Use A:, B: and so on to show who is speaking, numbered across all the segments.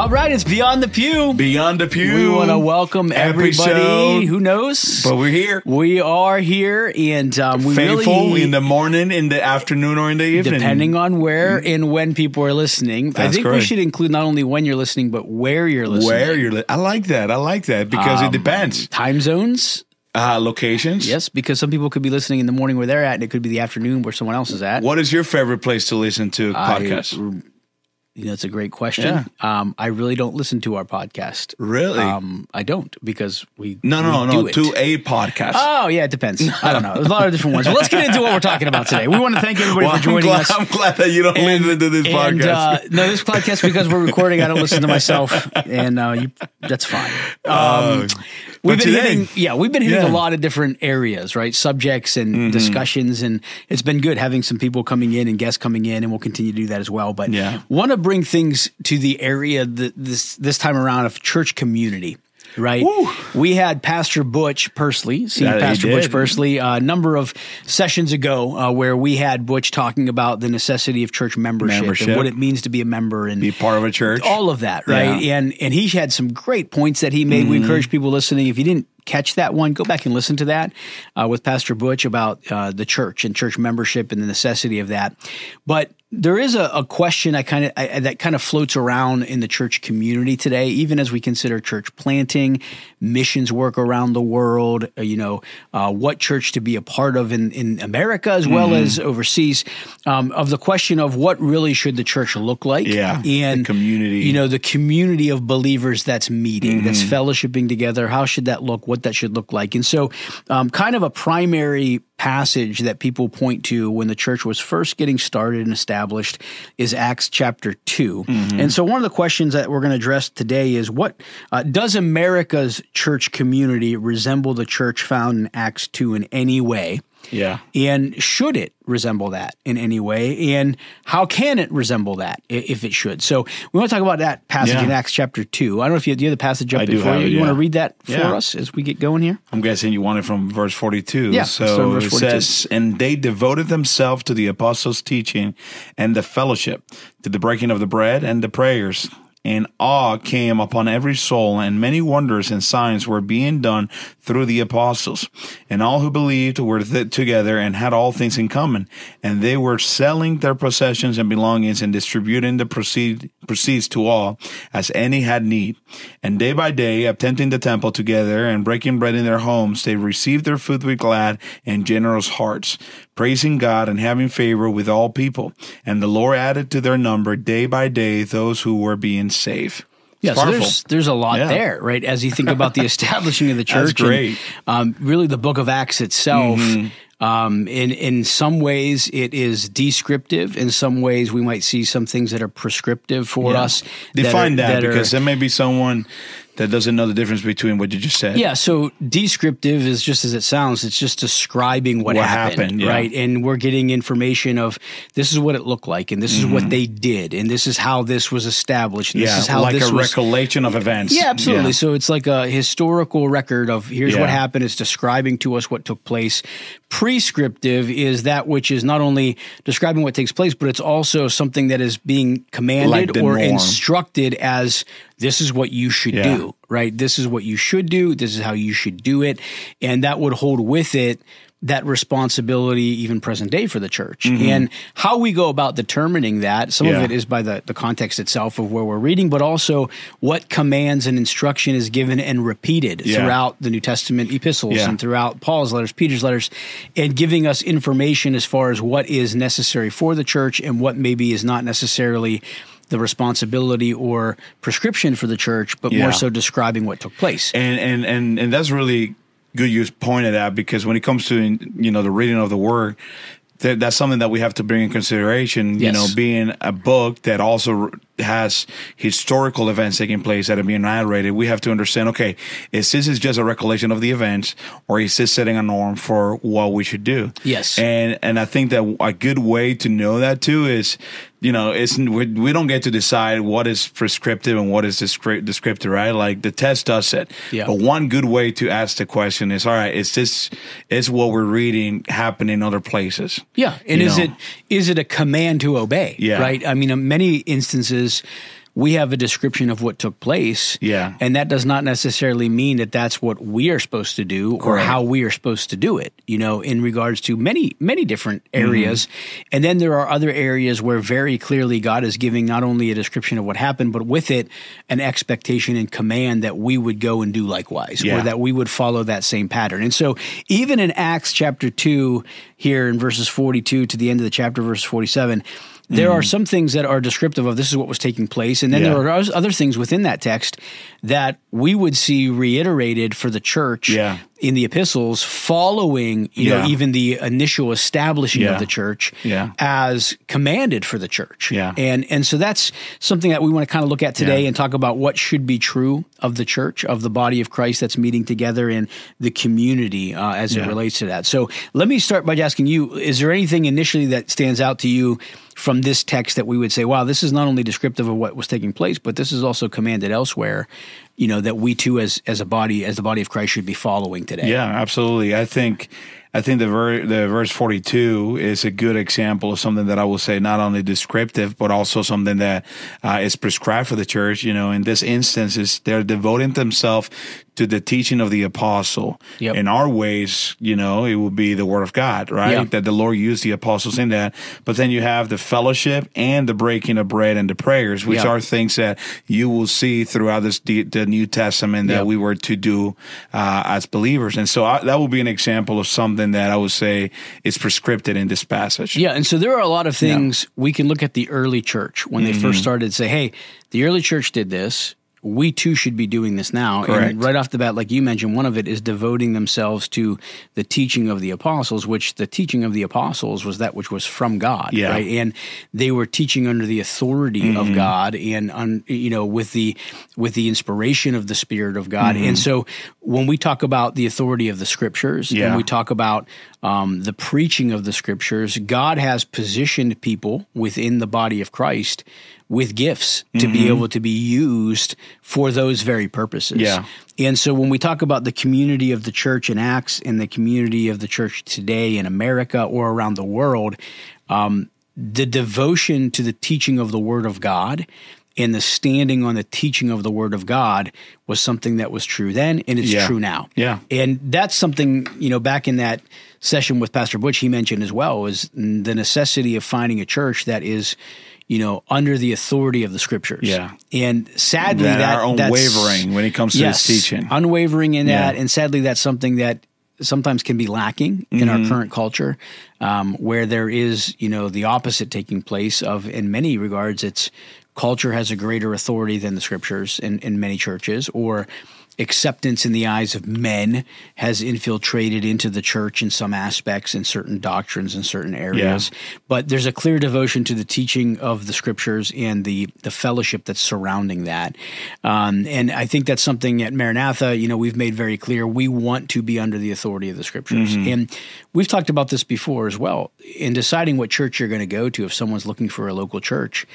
A: All right, it's Beyond the Pew.
B: Beyond the Pew.
A: We want to welcome everybody.
B: Episode.
A: Who knows?
B: But we're here.
A: We are here, and we
B: Faithful
A: really,
B: in the morning, in the afternoon, or in the evening.
A: depending on where and when people are listening. I think we
B: correct.
A: should include not only when you're listening, but where you're listening.
B: I like that because it depends.
A: Time zones.
B: Locations.
A: Yes, because some people could be listening in the morning where they're at, and it could be the afternoon where someone else is at.
B: What is your favorite place to listen to podcasts?
A: It's a great question.
B: Yeah.
A: I really don't listen to our podcast.
B: Really?
A: I don't because we
B: No.
A: do it.
B: To a podcast.
A: Oh, yeah, it depends. I don't know. There's a lot of different ones. Well, let's get into what we're talking about today. We want to thank everybody for joining us.
B: I'm glad that you don't listen to this podcast.
A: No, this podcast, because we're recording, I don't listen to myself, and that's fine. We've been hitting a lot of different areas, right? Subjects and discussions, and it's been good having some people coming in and guests coming in, and we'll continue to do that as well. But want to bring things to the area this time around of church community. Right.
B: Woo.
A: We had Pastor Butch Pursley, Pastor Butch Pursley, a number of sessions ago where we had Butch talking about the necessity of church membership. And what it means to be a member and
B: be part of a church.
A: All of that, right? Yeah. And he had some great points that he made. We encourage people listening, if you didn't catch that one, go back and listen to that with Pastor Butch about the church and church membership and the necessity of that. But there is a question that kind of floats around in the church community today, even as we consider church planting, missions work around the world, what church to be a part of in America as well as overseas, of the question of what really should the church look like.
B: Yeah,
A: and
B: the community.
A: The community of believers that's meeting, that's fellowshipping together. How should that look? What that should look like? And so kind of a primary passage that people point to when the church was first getting started and established is Acts chapter 2. And so one of the questions that we're going to address today is what does America's church community resemble the church found in Acts 2 in any way?
B: Yeah.
A: And should it resemble that in any way? And how can it resemble that if it should? So we want to talk about that passage in Acts chapter 2. I don't know if you have the passage up before you. You want to read that for us as we get going here?
B: I'm guessing you want it from verse 42.
A: Yeah,
B: so
A: verse 42.
B: It says, "And they devoted themselves to the apostles' teaching and the fellowship, to the breaking of the bread and the prayers. And awe came upon every soul, and many wonders and signs were being done through the apostles. And all who believed were together and had all things in common. And they were selling their possessions and belongings and distributing the proceeds to all, as any had need. And day by day, attending the temple together and breaking bread in their homes, they received their food with glad and generous hearts, praising God and having favor with all people. And the Lord added to their number day by day those who were being saved."
A: Yeah, so there's a lot there, right? As you think about the establishing of the church.
B: That's great.
A: And, really the book of Acts itself, in some ways it is descriptive. In some ways we might see some things that are prescriptive for us.
B: Define that because there may be someone that doesn't know the difference between what you just said.
A: Yeah, so descriptive is just as it sounds. It's just describing what happened, right? And we're getting information of this is what it looked like, and this is what they did, and this is how this was established. And this is how
B: like
A: this
B: a recollection of events.
A: Yeah, absolutely. Yeah. So it's like a historical record of here's what happened. It's describing to us what took place. Prescriptive is that which is not only describing what takes place, but it's also something that is being commanded or instructed as this is what you should do, right? This is what you should do. This is how you should do it. And that would hold with it that responsibility even present day for the church. And how we go about determining that, some of it is by the context itself of where we're reading, but also what commands and instruction is given and repeated throughout the New Testament epistles and throughout Paul's letters, Peter's letters, and giving us information as far as what is necessary for the church and what maybe is not necessarily the responsibility or prescription for the church, but more so describing what took place.
B: And that's really good you pointed out, because when it comes to the reading of the word, that's something that we have to bring in consideration. Being a book that also has historical events taking place that are being narrated, we have to understand, okay, is this just a recollection of the events, or is this setting a norm for what we should do?
A: Yes.
B: And I think that a good way to know that too is, we don't get to decide what is prescriptive and what is descriptive, right? Like the test does it. Yeah. But one good way to ask the question is, all right, is what we're reading happening in other places? Yeah.
A: And is it a command to obey?
B: Yeah.
A: Right? I mean, in many instances, we have a description of what took place.
B: Yeah.
A: And that does not necessarily mean that that's what we are supposed to do or how we are supposed to do it, in regards to many, many different areas. And then there are other areas where very clearly God is giving not only a description of what happened, but with it, an expectation and command that we would go and do likewise, or that we would follow that same pattern. And so even in Acts chapter 2, here in verses 42 to the end of the chapter, verse 47, there are some things that are descriptive of this is what was taking place. And then there are other things within that text that we would see reiterated for the church in the epistles following, even the initial establishing of the church as commanded for the church. And so that's something that we want to kind of look at today and talk about what should be true of the church, of the body of Christ that's meeting together in the community as it relates to that. So let me start by asking you, is there anything initially that stands out to you from this text that we would say, wow, this is not only descriptive of what was taking place, but this is also commanded elsewhere, that we too as the body of Christ should be following today?
B: Yeah, absolutely. I think the verse 42 is a good example of something that I will say not only descriptive, but also something that is prescribed for the church. In this instance, is they're devoting themselves to the teaching of the apostle. In our ways, it would be the word of God, right? That the Lord used the apostles in that. But then you have the fellowship and the breaking of bread and the prayers, which are things that you will see throughout the New Testament that we were to do as believers. And so that will be an example of something that I would say is prescripted in this passage.
A: Yeah, and so there are a lot of things we can look at the early church when they first started to say, hey, the early church did this. We too should be doing this now.
B: Correct.
A: And right off the bat, like you mentioned, one of it is devoting themselves to the teaching of the apostles, which the teaching of the apostles was that which was from God, right? And they were teaching under the authority of God and, with the inspiration of the Spirit of God. And so when we talk about the authority of the Scriptures and we talk about the preaching of the Scriptures, God has positioned people within the body of Christ with gifts to be able to be used for those very purposes. And so when we talk about the community of the church in Acts and the community of the church today in America or around the world, the devotion to the teaching of the Word of God and the standing on the teaching of the Word of God was something that was true then, and it's true now. And that's something, back in that session with Pastor Butch, he mentioned as well, was the necessity of finding a church that is under the authority of the Scriptures. And sadly,
B: that are unwavering when it comes to this teaching.
A: Unwavering in that, and sadly, that's something that sometimes can be lacking in our current culture, where there is, the opposite taking place of, in many regards, it's culture has a greater authority than the Scriptures in many churches, or acceptance in the eyes of men has infiltrated into the church in some aspects and certain doctrines in certain areas. But there's a clear devotion to the teaching of the Scriptures and the fellowship that's surrounding that. And I think that's something at Maranatha, we've made very clear. We want to be under the authority of the Scriptures. And we've talked about this before as well. In deciding what church you're going to go to, if someone's looking for a local church,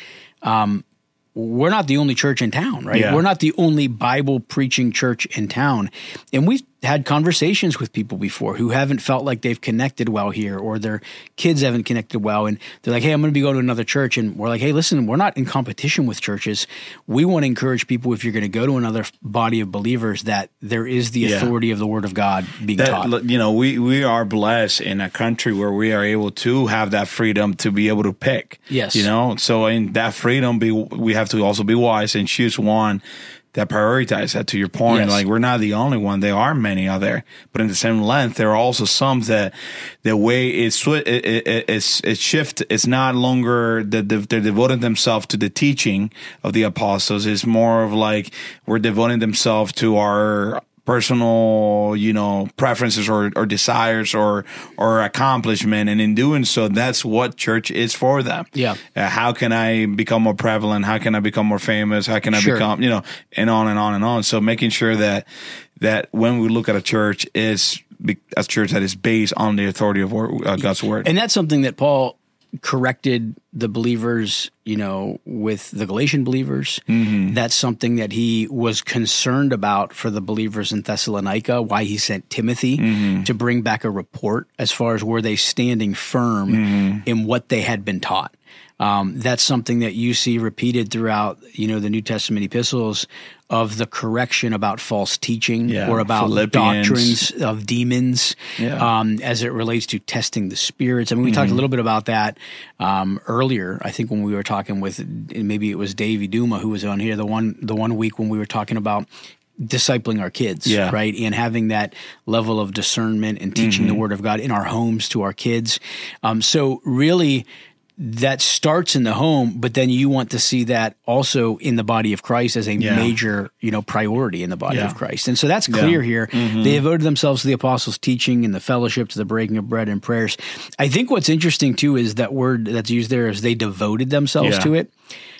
A: we're not the only church in town, right? We're not the only Bible preaching church in town. And we've had conversations with people before who haven't felt like they've connected well here, or their kids haven't connected well. And they're like, hey, I'm going to be going to another church. And we're like, hey, listen, we're not in competition with churches. We want to encourage people, if you're going to go to another body of believers, that there is the authority of the Word of God being taught.
B: We are blessed in a country where we are able to have that freedom to be able to pick. So in that freedom, we have to also be wise and choose one that prioritize that. To your point, like, we're not the only one. There are many out there, but in the same length, there are also some that the way it's shift. It's not longer that they're devoting themselves to the teaching of the apostles. It's more of like we're devoting themselves to our personal, preferences or desires or accomplishment. And in doing so, that's what church is for them. How can I become more prevalent? How can I become more famous? How can I become, and on and on and on. So making sure that when we look at a church is a church that is based on the authority of God's word.
A: And that's something that Paul corrected the believers, with the Galatian believers. That's something that he was concerned about for the believers in Thessalonica, why he sent Timothy to bring back a report as far as were they standing firm in what they had been taught. That's something that you see repeated throughout, the New Testament epistles, of the correction about false teaching or about doctrines of demons as it relates to testing the spirits. I mean, we talked a little bit about that earlier, I think, when we were talking with, maybe it was Davey Duma who was on here the one week when we were talking about discipling our kids, right? And having that level of discernment and teaching the Word of God in our homes to our kids. So really, that starts in the home, but then you want to see that also in the body of Christ as a major, priority in the body of Christ. And so that's clear here. They devoted themselves to the apostles' teaching and the fellowship, to the breaking of bread and prayers. I think what's interesting too is that word that's used there is they devoted themselves to it.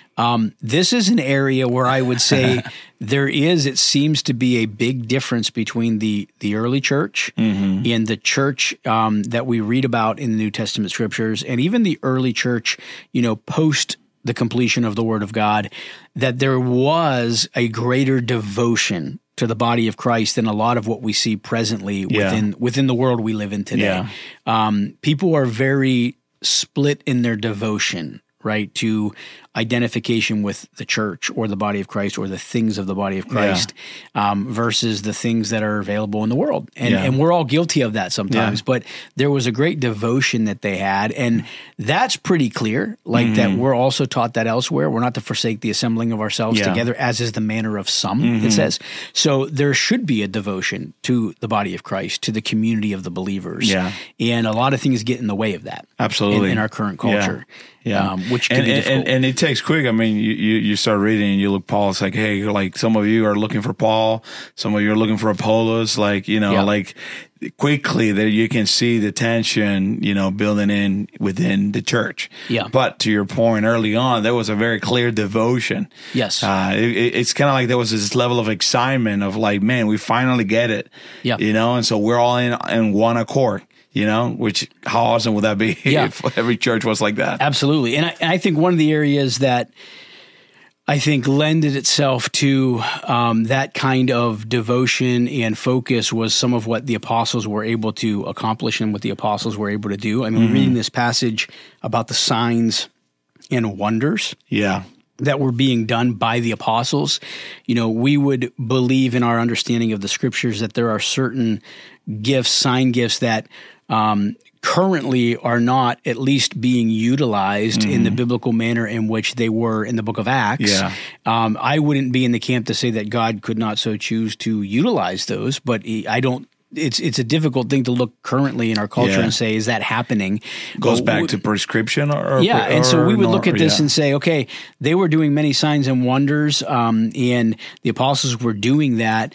A: This is an area where I would say it seems to be a big difference between the early church and the church that we read about in the New Testament scriptures, and even the early church, post the completion of the Word of God, that there was a greater devotion to the body of Christ than a lot of what we see presently within the world we live in today. People are very split in their devotion, right, to identification with the church or the body of Christ or the things of the body of Christ versus the things that are available in the world. And we're all guilty of that sometimes, but there was a great devotion that they had, and that's pretty clear, like that we're also taught that elsewhere. We're not to forsake the assembling of ourselves together, as is the manner of some, it says. So there should be a devotion to the body of Christ, to the community of the believers. And a lot of things get in the way of that.
B: Absolutely.
A: In our current culture. Which can be difficult.
B: And it takes quick. I mean, you start reading and you look, Paul, it's like, hey, like some of you are looking for Paul, some of you are looking for Apollos, like, like quickly there you can see the tension, building in within the church. But to your point early on, there was a very clear devotion.
A: Yes.
B: It's kind of like there was this level of excitement of like, man, we finally get it. And so we're all in one accord. Which how awesome would that be if every church was like that?
A: Absolutely. And I think one of the areas that I think lended itself to that kind of devotion and focus was some of what the apostles were able to accomplish and what the apostles were able to do. I mean, we're reading this passage about the signs and wonders. That were being done by the apostles. We would believe in our understanding of the scriptures that there are certain gifts, sign gifts that currently are not at least being utilized in the biblical manner in which they were in the book of Acts. I wouldn't be in the camp to say that God could not so choose to utilize those, but I don't. It's a difficult thing to look currently in our culture and say, is that happening?
B: Goes back to prescription or
A: and so we would look at this and say, okay, they were doing many signs and wonders, and the apostles were doing that.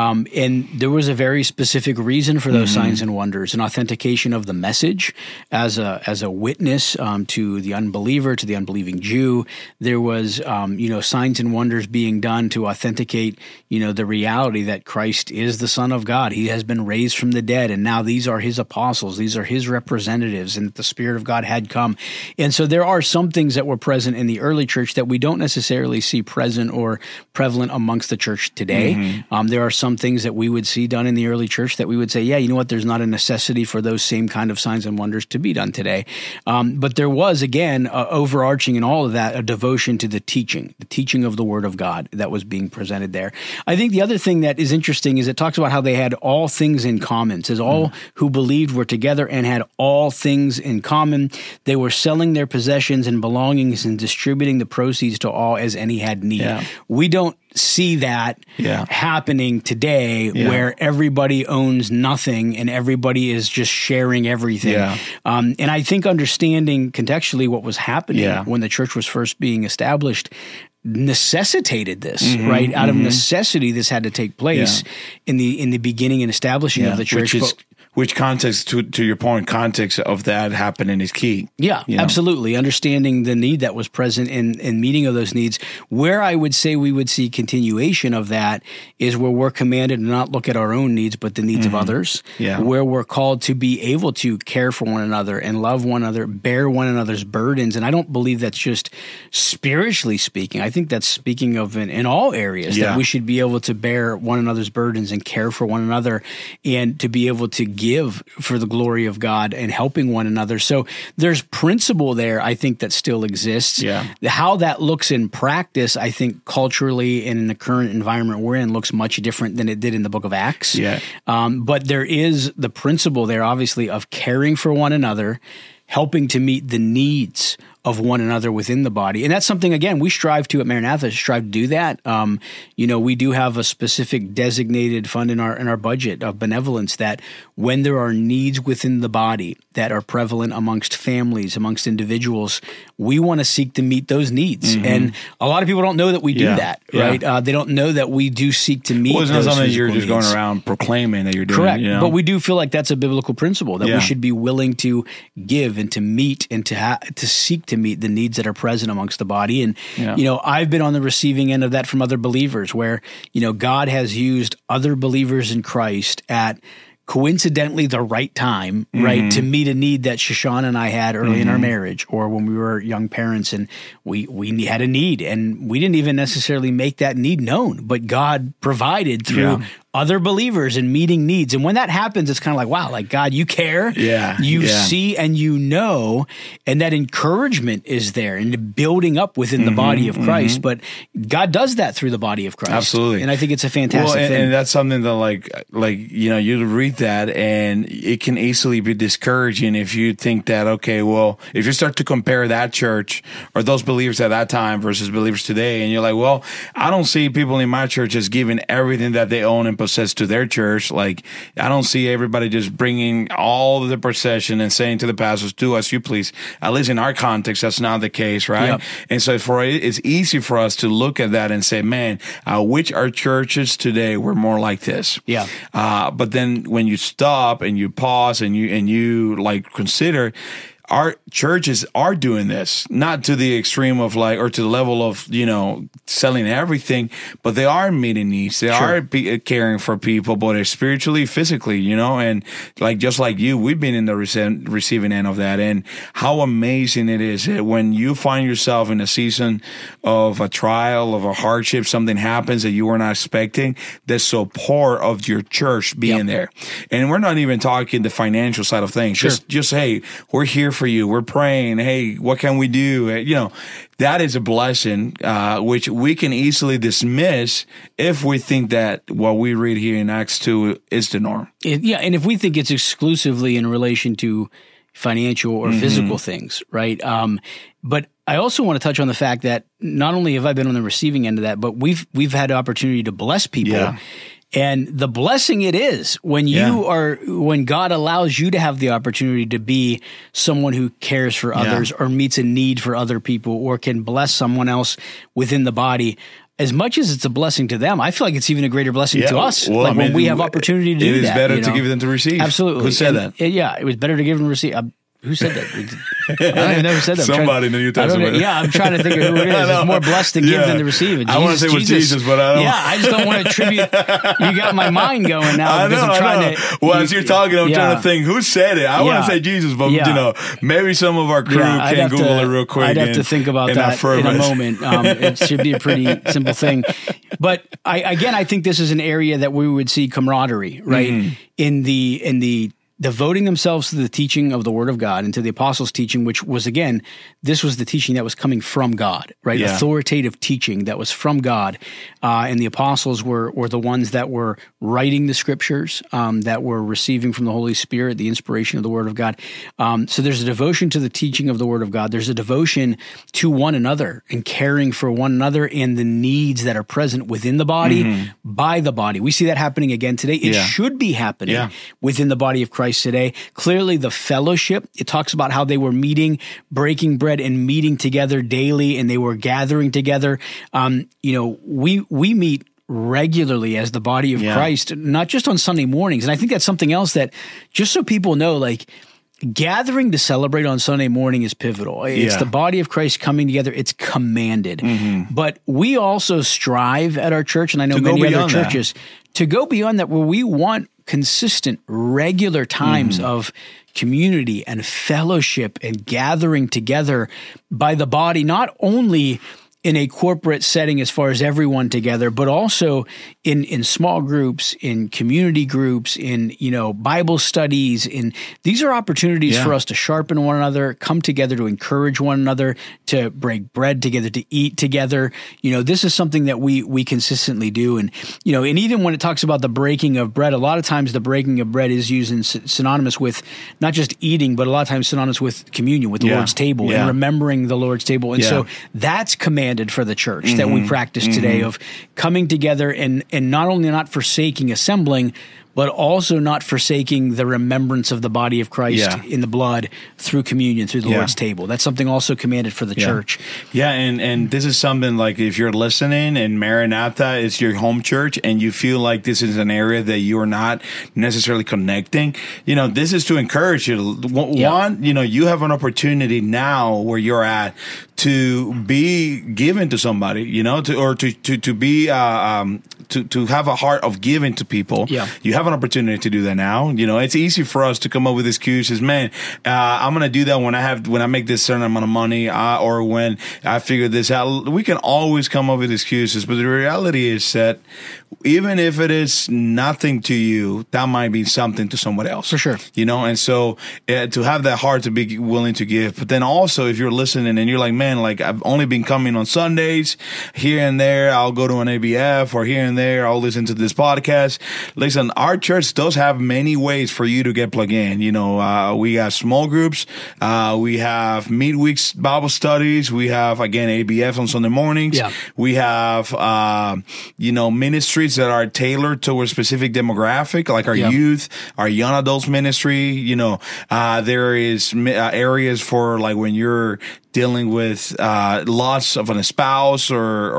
A: And there was a very specific reason for those signs and wonders, an authentication of the message as a witness to the unbeliever, to the unbelieving Jew. There was, signs and wonders being done to authenticate, the reality that Christ is the Son of God. He has been raised from the dead, and now these are his apostles. These are his representatives, and the Spirit of God had come. And so there are some things that were present in the early church that we don't necessarily see present or prevalent amongst the church today. There are some things that we would see done in the early church that we would say, there's not a necessity for those same kind of signs and wonders to be done today. But there was, again, overarching in all of that, a devotion to the teaching of the Word of God that was being presented there. I think the other thing that is interesting is it talks about how they had all things in common. It says all who believed were together and had all things in common. They were selling their possessions and belongings and distributing the proceeds to all as any had need. We don't see that happening today where everybody owns nothing and everybody is just sharing everything. And I think understanding contextually what was happening when the church was first being established necessitated this, right? Out of necessity, this had to take place in the beginning and establishing of the church.
B: Which context, to your point, context of that happening is key.
A: Absolutely. Understanding the need that was present and meeting of those needs. Where I would say we would see continuation of that is where we're commanded to not look at our own needs, but the needs of others. Where we're called to be able to care for one another and love one another, bear one another's burdens. And I don't believe that's just spiritually speaking. I think that's speaking of in all areas that we should be able to bear one another's burdens and care for one another and to be able to give give for the glory of God and helping one another. So there's principle there, I think, that still exists.
B: Yeah.
A: How that looks in practice, I think culturally and in the current environment we're in looks much different than it did in the book of Acts.
B: Yeah.
A: But there is the principle there, obviously, of caring for one another, helping to meet the needs of one another within the body. And that's something, again, we strive to at Maranatha, strive to do that. We do have a specific designated fund in our budget of benevolence that when there are needs within the body that are prevalent amongst families, amongst individuals, we want to seek to meet those needs. Mm-hmm. And a lot of people don't know that we do that, right? They don't know that we do seek to meet those
B: it's not something you're just
A: needs.
B: going around proclaiming that you're doing.
A: Correct. But we do feel like that's a biblical principle, that we should be willing to give and to meet and to seek to meet the needs that are present amongst the body. And, I've been on the receiving end of that from other believers where, God has used other believers in Christ at coincidentally the right time, right, to meet a need that Shoshana and I had early in our marriage, or when we were young parents and we had a need and we didn't even necessarily make that need known, but God provided through other believers and meeting needs. And when that happens, it's kind of like, wow, like God, you care, you see and you know, and that encouragement is there and the building up within the body of Christ. But God does that through the body of Christ.
B: Absolutely.
A: And I think it's a fantastic thing.
B: And that's something that you read that and it can easily be discouraging if you think that, okay, well, if you start to compare that church or those believers at that time versus believers today, and you're like, well, I don't see people in my church just giving everything that they own and possess to their church. Like, I don't see everybody just bringing all of the possession and saying to the pastors, do as you please. At least in our context, that's not the case, right? Yep. And so it's easy for us to look at that and say, man, I wish our churches today were more like this.
A: Yeah.
B: But then when you stop and you pause and you like consider, our churches are doing this, not to the extreme of or to the level of, selling everything, but they are meeting needs. They are caring for people, both spiritually, physically, and just like you, we've been in the receiving end of that. And how amazing it is that when you find yourself in a season of a trial, of a hardship, something happens that you were not expecting, the support of your church being there. And we're not even talking the financial side of things. Just, hey, we're here for you. We're praying. Hey, what can we do? That is a blessing, which we can easily dismiss if we think that what we read here in Acts 2 is the norm.
A: And if we think it's exclusively in relation to financial or physical things, right? But I also want to touch on the fact that not only have I been on the receiving end of that, but we've had the opportunity to bless people. Yeah. And the blessing it is when when God allows you to have the opportunity to be someone who cares for others or meets a need for other people or can bless someone else within the body. As much as it's a blessing to them, I feel like it's even a greater blessing to us. Well, when we have opportunity to do that.
B: It is better to give than to receive.
A: Absolutely.
B: Who said that?
A: It was better to give than receive. Who said that? I don't even know who said that.
B: Somebody in the New Testament.
A: I'm trying to think of who it is. It's more blessed to give than to receive.
B: I want to say it was Jesus, but I don't.
A: Yeah, I just don't want to attribute. You got my mind going now.
B: I know. Well, as you're talking, I'm trying to think who said it. I want to say Jesus, but maybe some of our crew can Google it real quick.
A: I'd have to think about that in a moment. It should be a pretty simple thing. But I think this is an area that we would see camaraderie, right? In the devoting themselves to the teaching of the Word of God and to the apostles' teaching, which was, again, this was the teaching that was coming from God, right? Yeah. Authoritative teaching that was from God. And the apostles were the ones that were writing the scriptures, that were receiving from the Holy Spirit the inspiration of the Word of God. So there's a devotion to the teaching of the Word of God. There's a devotion to one another and caring for one another and the needs that are present within the body, by the body. We see that happening again today. It should be happening within the body of Christ today. Clearly, the fellowship, it talks about how they were meeting, breaking bread and meeting together daily, and they were gathering together. We meet regularly as the body of Christ, not just on Sunday mornings. And I think that's something else that, just so people know, gathering to celebrate on Sunday morning is pivotal. It's the body of Christ coming together. It's commanded. But we also strive at our church, and I know many other churches, to go beyond that, where we want consistent, regular times of community and fellowship and gathering together by the body, not only in a corporate setting as far as everyone together, but also in small groups, in community groups, in, Bible studies. These are opportunities for us to sharpen one another, come together to encourage one another, to break bread together, to eat together. This is something that we consistently do. And, and even when it talks about the breaking of bread, a lot of times the breaking of bread is used in synonymous with not just eating, but a lot of times synonymous with communion, with the Lord's table and remembering the Lord's table. And so that's commanded for the church that we practice today, of coming together and not only not forsaking assembling, but also not forsaking the remembrance of the body of Christ in the blood through communion, through the Lord's table. That's something also commanded for the church.
B: Yeah, and this is something like if you're listening and Maranatha is your home church and you feel like this is an area that you are not necessarily connecting, this is to encourage you. One, you have an opportunity now where you're at to be given to somebody, to be to have a heart of giving to people. Yeah. You have an opportunity to do that now. It's easy for us to come up with excuses. Man, I'm going to do that when I make this certain amount of money, or when I figure this out. We can always come up with excuses, but the reality is that even if it is nothing to you, that might be something to someone else.
A: For sure.
B: And so to have that heart to be willing to give. But then also if you're listening and you're like, man, like I've only been coming on Sundays, here and there, I'll go to an ABF, or here and there, I'll listen to this podcast. Listen, our church does have many ways for you to get plugged in. We have small groups. We have midweeks Bible studies. We have, again, ABF on Sunday mornings. Yeah. We have, ministries that are tailored to a specific demographic, like our youth, our young adults ministry. There is areas for like when you're dealing with loss of a spouse,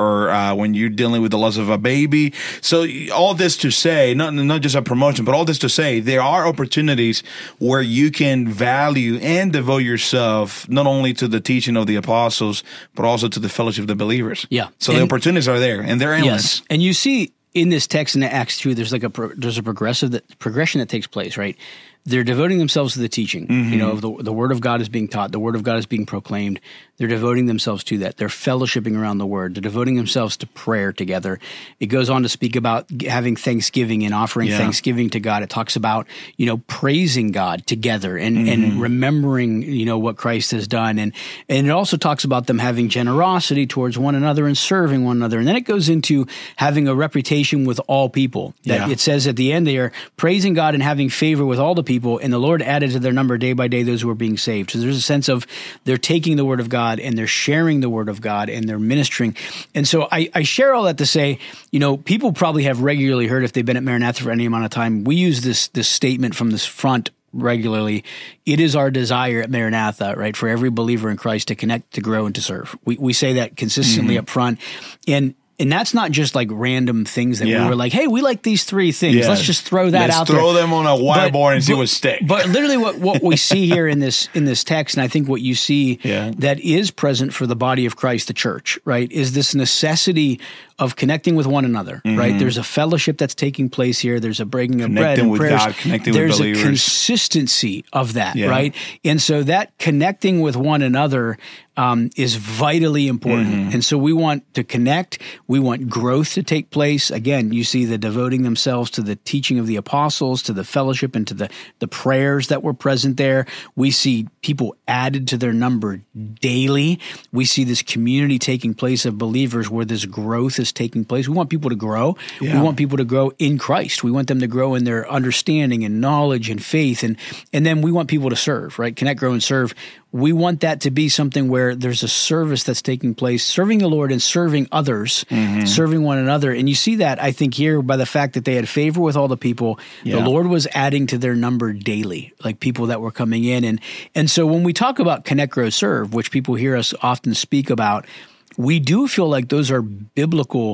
B: or when you're dealing with the loss of a baby. So all this to say, not just a promotion, but all this to say, there are opportunities where you can value and devote yourself not only to the teaching of the apostles, but also to the fellowship of the believers.
A: Yeah.
B: So the opportunities are there, and they're endless.
A: Yes. And you see in this text in Acts 2, there's a progression that takes place, right? They're devoting themselves to the teaching. The Word of God is being taught. The Word of God is being proclaimed. They're devoting themselves to that. They're fellowshipping around the Word. They're devoting themselves to prayer together. It goes on to speak about having thanksgiving and offering thanksgiving to God. It talks about, praising God together and remembering, what Christ has done. And it also talks about them having generosity towards one another and serving one another. And then it goes into having a reputation with all people. It says at the end they are praising God and having favor with all the people, and the Lord added to their number day by day those who were being saved. So there's a sense of they're taking the Word of God and they're sharing the Word of God and they're ministering. And so I share all that to say, people probably have regularly heard, if they've been at Maranatha for any amount of time, we use this statement from this front regularly. It is our desire at Maranatha, right, for every believer in Christ to connect, to grow, and to serve. We say that consistently up front. And that's not just like random things that we were like, hey, we like these three things. Yeah. Let's just throw that out there.
B: Let's throw them on a whiteboard and see what sticks.
A: But literally what we see here in this text, and I think what you see that is present for the body of Christ, the church, right, is this necessity of connecting with one another, right? There's a fellowship that's taking place here. There's a breaking of bread and
B: with
A: prayers.
B: God, connecting with believers.
A: There's a consistency of that, right? And so that connecting with one another is vitally important. And so we want to connect. We want growth to take place. Again, you see the devoting themselves to the teaching of the apostles, to the fellowship, and to the prayers that were present there. We see people added to their number daily. We see this community taking place of believers where this growth is taking place. We want people to grow. We want people to grow in Christ. We want them to grow in their understanding and knowledge and faith. And then we want people to serve, right? Connect, grow, and serve. We want that to be something where there's a service that's taking place, serving the Lord and serving others, serving one another. And you see that, I think, here by the fact that they had favor with all the people. The Lord was adding to their number daily, like people that were coming in. And so when we talk about connect, grow, serve, which people hear us often speak about, we do feel like those are biblical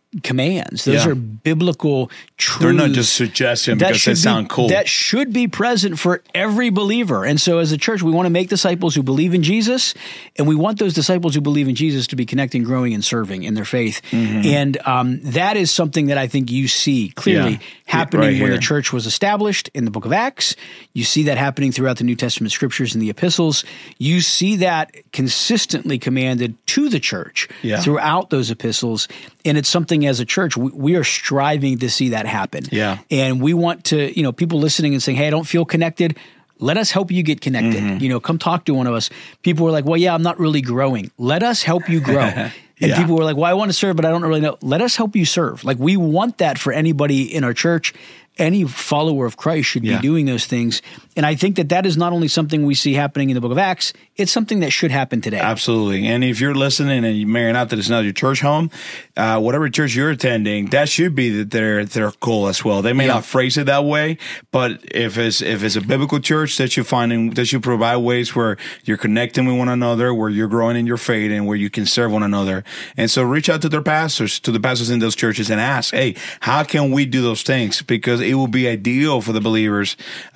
A: commands. Those are biblical truths.
B: They're not just suggestions because they sound cool.
A: That should be present for every believer. And so as a church, we want to make disciples who believe in Jesus, and we want those disciples who believe in Jesus to be connecting, growing, and serving in their faith. And that is something that I think you see clearly happening when the church was established in the book of Acts. You see that happening throughout the New Testament scriptures and the epistles. You see that consistently commanded to the church throughout those epistles. And it's something as a church, we are striving to see that happen. And we want to, people listening and saying, hey, I don't feel connected. Let us help you get connected. Come talk to one of us. People were like, well, I'm not really growing. Let us help you grow. And people were like, well, I want to serve, but I don't really know. Let us help you serve. Like, we want that for anybody in our church. Any follower of Christ should be doing those things. And I think that is not only something we see happening in the book of Acts, it's something that should happen today.
B: Absolutely. And if you're listening and you may not that it's not your church home, whatever church you're attending, that should be that they're cool as well. They may not phrase it that way, but if it's a biblical church, that you provide ways where you're connecting with one another, where you're growing in your faith, and where you can serve one another. And so reach out to the pastors in those churches and ask, hey, how can we do those things? Because it will be ideal for the believers,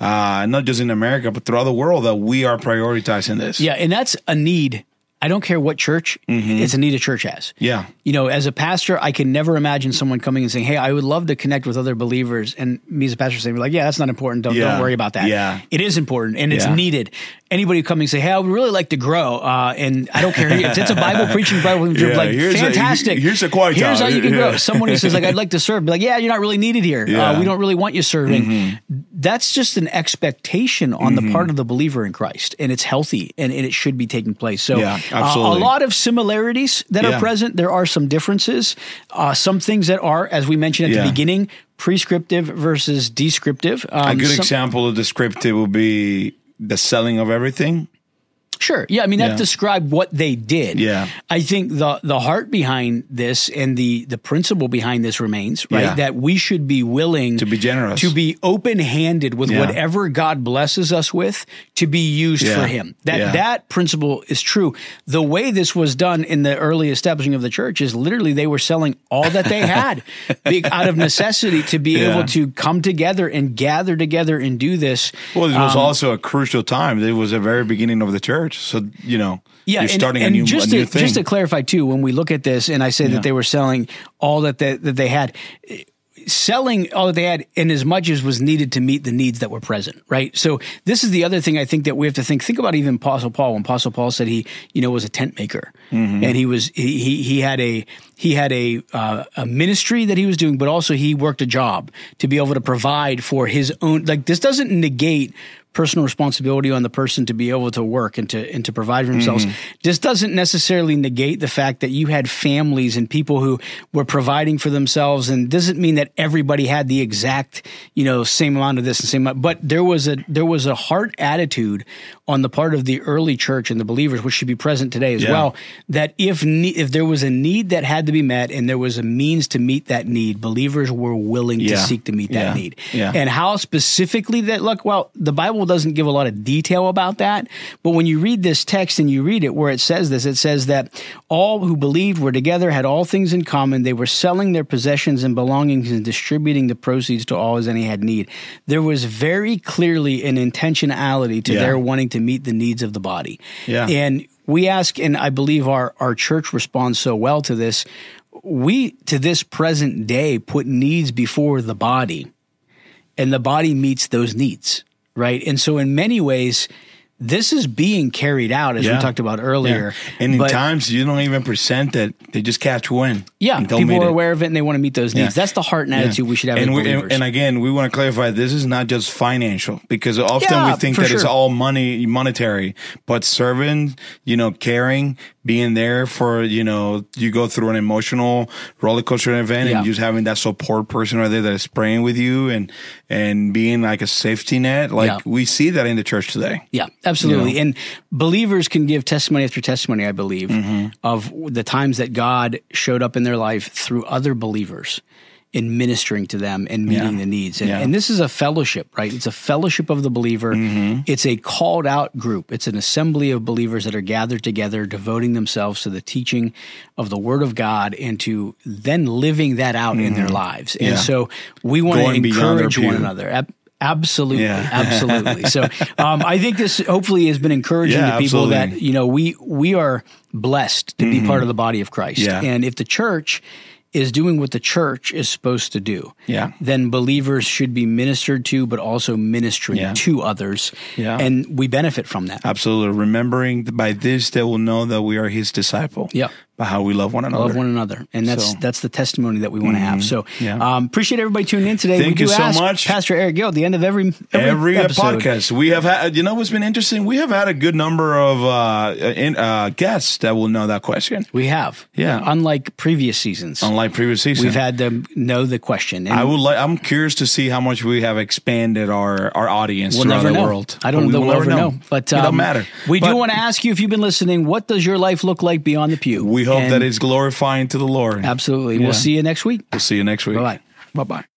B: not just in America, but throughout the world, that we are prioritizing this.
A: Yeah, and that's a need. I don't care what church, it's a need a church has.
B: Yeah.
A: As a pastor, I can never imagine someone coming and saying, hey, I would love to connect with other believers. And me as a pastor saying, that's not important. Don't worry about that.
B: Yeah.
A: It is important and it's needed. Anybody coming and say, hey, I would really like to grow. And I don't care. If it's a Bible preaching, Bible fantastic.
B: Here's a quiet
A: Here's how you can grow. Someone who says, like, I'd like to serve. Be like, you're not really needed here. We don't really want you serving. That's just an expectation on the part of the believer in Christ. And it's healthy and it should be taking place. So
B: absolutely.
A: A lot of similarities that are present. There are some differences. Some things that are, as we mentioned at the beginning, prescriptive versus descriptive.
B: A good example of descriptive will be the selling of everything.
A: Sure. Yeah. I mean, that described what they did.
B: Yeah.
A: I think the heart behind this and the principle behind this remains, right?
B: Yeah.
A: That we should be willing
B: to be generous,
A: to be open-handed with whatever God blesses us with, to be used for Him. That principle is true. The way this was done in the early establishing of the church is literally they were selling all that they had out of necessity to be able to come together and gather together and do this.
B: Well, it was also a crucial time. It was the very beginning of the church. So, you're starting a new thing.
A: Just to clarify, too, when we look at this, and I say that they were selling all that they had, selling all that they had in as much as was needed to meet the needs that were present, right? So this is the other thing I think that we have to think about even Apostle Paul. When Apostle Paul said he was a tent maker, and he had a ministry that he was doing, but also he worked a job to be able to provide for his own. Like, this doesn't negate personal responsibility on the person to be able to work and to provide for themselves. This doesn't necessarily negate the fact that you had families and people who were providing for themselves, and doesn't mean that everybody had the exact, same amount of this and same amount. But there was a heart attitude on the part of the early church and the believers, which should be present today as well, that if there was a need that had to be met and there was a means to meet that need, believers were willing to seek to meet that need. And how specifically that look, well, the Bible doesn't give a lot of detail about that, but when you read this text and you read it where it says this, it says that all who believed were together, had all things in common. They were selling their possessions and belongings and distributing the proceeds to all as any had need. There was very clearly an intentionality to their wanting to meet the needs of the body. And we ask, and I believe our church responds so well to this, we, to this present day, put needs before the body, and the body meets those needs. Right. And so in many ways, this is being carried out, as we talked about earlier.
B: And in times you don't even present that, they just catch wind.
A: People are aware of it and they want to meet those needs. That's the heart and attitude we should have as believers.
B: And again, we want to clarify, this is not just financial, because often we think that it's all monetary, but serving, caring, being there for, you go through an emotional roller coaster event and just having that support person right there that is praying with you and being like a safety net. We see that in the church today.
A: Yeah, absolutely. And believers can give testimony after testimony, I believe, of the times that God showed up in their life through other believers in ministering to them and meeting the needs. And this is a fellowship, right? It's a fellowship of the believer. It's a called out group. It's an assembly of believers that are gathered together, devoting themselves to the teaching of the Word of God and to then living that out in their lives. And so we want to encourage one another. Absolutely. Absolutely. So I think this hopefully has been encouraging to people that, we are blessed to be part of the body of Christ. And if the church is doing what the church is supposed to do, then believers should be ministered to, but also ministering to others. And we benefit from that.
B: Absolutely. Remembering by this, they will know that we are his disciple. By how we love one another.
A: Love one another. And that's the testimony that we want to have. So appreciate everybody tuning in today.
B: Thank you so much.
A: Pastor Eric Gill, at the end of every
B: podcast. We have had, what's been interesting? We have had a good number of guests that will know that question.
A: We have. Unlike previous seasons. We've had them know the question. And
B: I'm curious to see how much we have expanded our audience throughout the world.
A: I don't know. We'll never know. But
B: it doesn't matter.
A: We do want to ask you, if you've been listening, what does your life look like beyond the pew?
B: We hope that it's glorifying to the Lord.
A: Absolutely. We'll see you next week.
B: We'll see you next week.
A: Bye-bye.
B: Bye-bye.